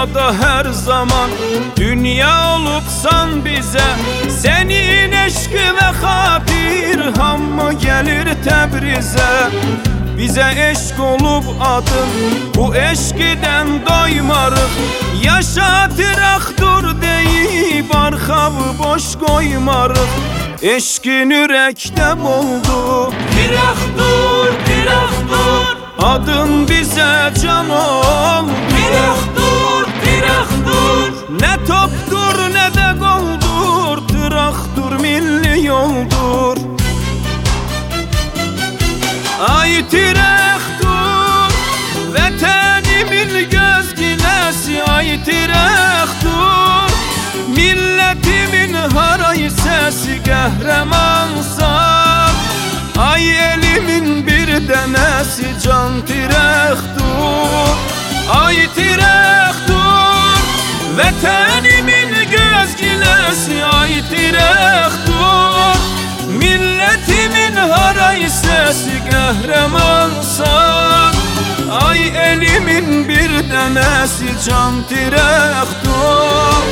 dünyada her zaman. Dünya olubsan bize, senin eşki ve hatir hamı gelir Təbrizə. Bize eşk olup adın, bu eşkiden doymarıq. Yaşa tiraktur deyip arxavı boş koymarıq. Eşkin ürəkdə boldu, Tiraktur, tiraktur, adın bize can oldu. tiraktur, tiraktur, Ne toptur ne de goldur, traktur milli yoldur. Ay tiraktur, vətənimin gözginəsi. Ay tiraktur, milletimin haray səsi. Qəhrəmansan, ay elimin bir dənəsi. Can tiraktur, ay tiraktur, vətənimin gözginəsi. Ay tiraktur, milletimin haray səsi. Qəhrəmansan, ay elimin bir dənəsi. Can tiraktur.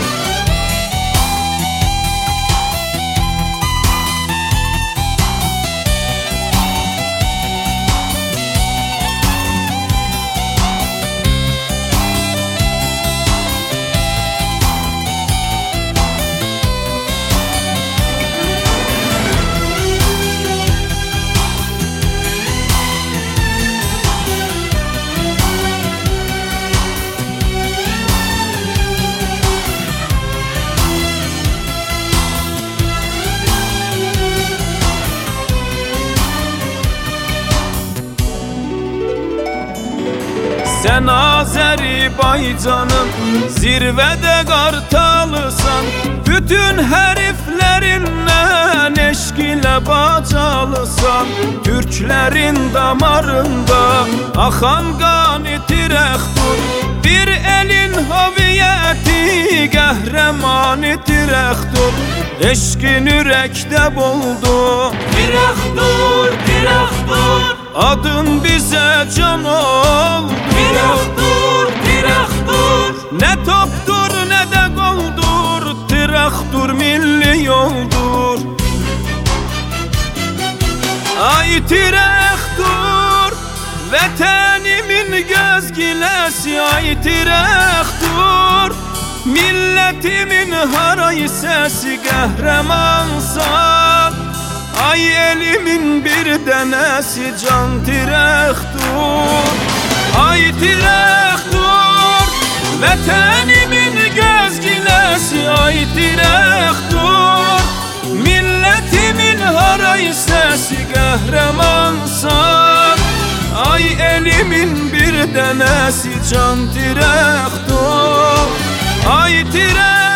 Sen Azerbaycan'ın zirvede kartalısan. Bütün heriflerinden eşk ile bacalısan. Türklerin damarında akan kanı tiraktur. Bir elin haviyeti qəhrəmanı tiraktur. Eşkin ürəkdə boldu, tiraktur, tiraktur, adın bize can oldu. tiraktur, tiraktur, Ne toptur ne de goldur, traktur milli yoldur. Ay tiraktur, vətənimin gözgiləsi. Ay tiraktur, milletimin haray səsi. Qəhrəmansan, ay elimin bir dənəsi. Can tiraktur, ay tiraktur, vətənimin gözgiləsi. Ay tiraktur, milletimin haray səsi. Qəhrəmansan, ay elimin bir dənəsi. Can tiraktur, ay tiraktur.